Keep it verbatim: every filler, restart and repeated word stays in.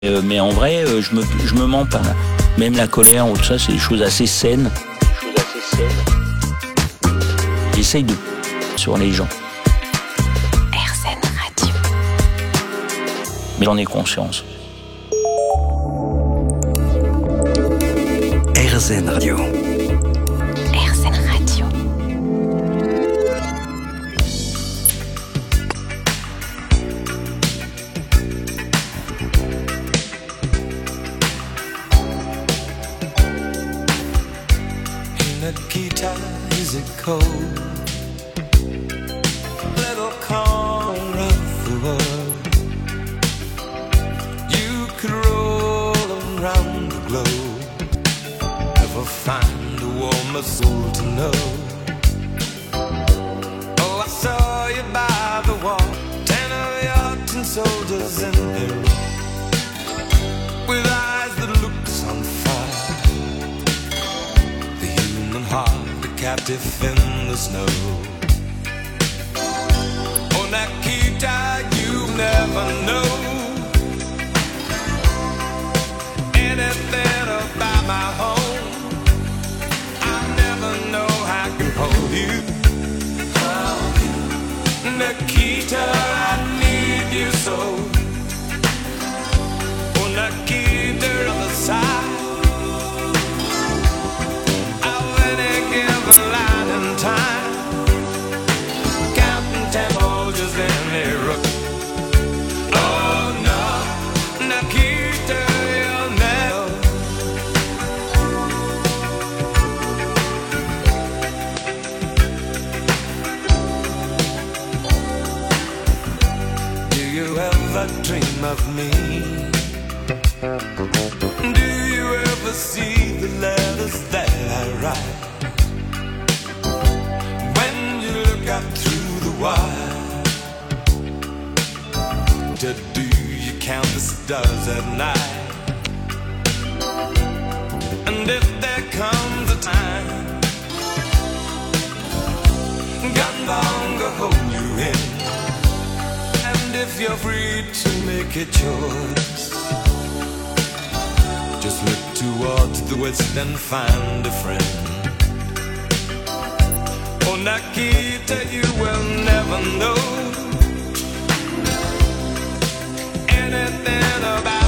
Euh, mais en vrai, euh, je me, je me mens pas. Même la colère ou tout ça, c'est des choses assez saines. Des choses assez saines. J'essaye de sur les gens. R Z N Radio. Mais j'en ai conscience. R Z N Radio. R Z N Radio. Nikita, is it cold? Little corner of the world. You could roll around the globe, never find a warmer soul to know. Oh, I saw you by the wall, ten of your tin soldiers in there, with eyes that look on fire. Heart, a captive in the snow. Oh, Nikita, you never know anything about my home. I never know how I can hold you. Oh, Nikita, I need you so. Oh, Nikita, on the side. Dream of me? Do you ever see the letters that I write? When you look up through the wire, do you count the stars at night? And if there comes a time gun longer hold you in, if you're free to make a choice, just look towards the west and find a friend. Oh, Nikita, you will never know anything about